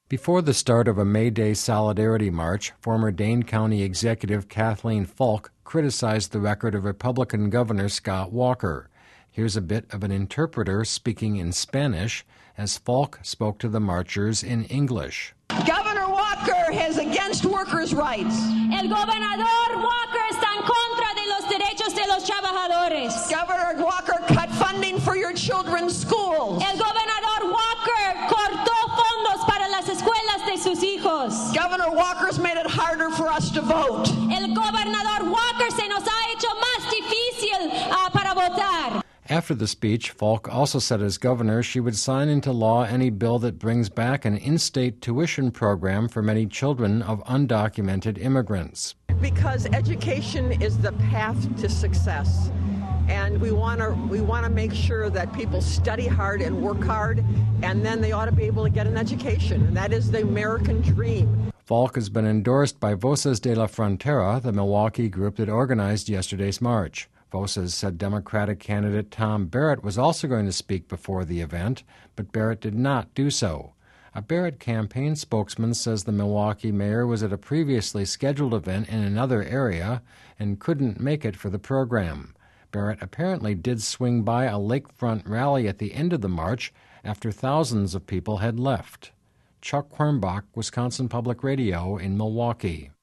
Before the start of a May Day Solidarity March, former Dane County Executive Kathleen Falk criticized the record of Republican Governor Scott Walker. Here's a bit of an interpreter speaking in Spanish as Falk spoke to the marchers in English. Governor Walker is against workers' rights. El gobernador Walker está en contra de los derechos de los trabajadores. Governor Walker cut funding for your children's schools. El gobernador Walker cortó fondos para las escuelas de sus hijos. Governor Walker's made it harder for us to vote. El gobernador Walker se nos ha hecho más difícil para votar. After the speech, Falk also said as governor she would sign into law any bill that brings back an in-state tuition program for many children of undocumented immigrants. Because education is the path to success. And we want to make sure that people study hard and work hard, and then they ought to be able to get an education. And that is the American dream. Falk has been endorsed by Voces de la Frontera, the Milwaukee group that organized yesterday's march. Voces said Democratic candidate Tom Barrett was also going to speak before the event, but Barrett did not do so. A Barrett campaign spokesman says the Milwaukee mayor was at a previously scheduled event in another area and couldn't make it for the program. Barrett apparently did swing by a lakefront rally at the end of the march after thousands of people had left. Chuck Quirmbach, Wisconsin Public Radio in Milwaukee.